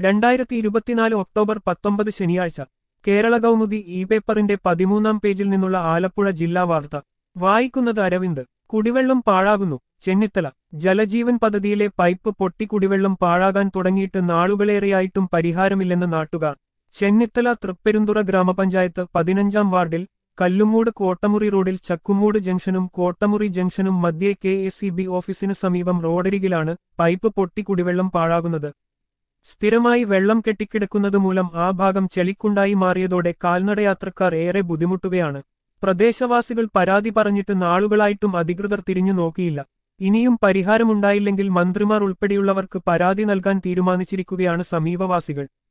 2024 October 19 ശനിയാഴ്ച Kerala Kaumudi E പേപ്പറിന്റെ 13-ാം പേജിൽ നിന്നുള്ള ആലപ്പുഴ ജില്ലാ വാർത്ത വായിക്കുന്നത് അരവിന്ദ്. കുടിവെള്ളം പാഴാകുന്നു. ചെന്നിത്തല. ജലജീവൻ പദ്ധതിയിലെ പൈപ്പ് പൊട്ടി കുടിവെള്ളം പാഴാകാൻ തുടങ്ങിയിട്ട് നാളുകളേറെയായിട്ടും പരിഹാരമില്ലെന്ന് നാട്ടുകാർ. ചെന്നിത്തല തൃപ്പെരുന്തുറ ഗ്രാമപഞ്ചായത്ത് 15-ാം വാർഡിൽ കല്ലുമൂട് കോട്ടമുറി റോഡിൽ ചക്കുമൂട് ജംഗ്ഷനും കോട്ടമുറി ജംഗ്ഷനും മധ്യേ KSEB ഓഫീസിനു സമീപം റോഡരികിലാണ് പൈപ്പ് പൊട്ടി കുടിവെള്ളം പാഴാകുന്നത്. സ്ഥിരമായി വെള്ളം കെട്ടിക്കിടക്കുന്നത് മൂലം ആ ഭാഗം ചെളിക്കുണ്ടായി മാറിയതോടെ കാൽനടയാത്രക്കാർ ഏറെ ബുദ്ധിമുട്ടുകയാണ്. പ്രദേശവാസികൾ പരാതി പറഞ്ഞിട്ട് നാളുകളായിട്ടും അധികൃതർ തിരിഞ്ഞു നോക്കിയില്ല. ഇനിയും പരിഹാരമുണ്ടായില്ലെങ്കിൽ മന്ത്രിമാർ ഉൾപ്പെടെയുള്ളവർക്ക് പരാതി നൽകാൻ തീരുമാനിച്ചിരിക്കുകയാണ് സമീപവാസികൾ.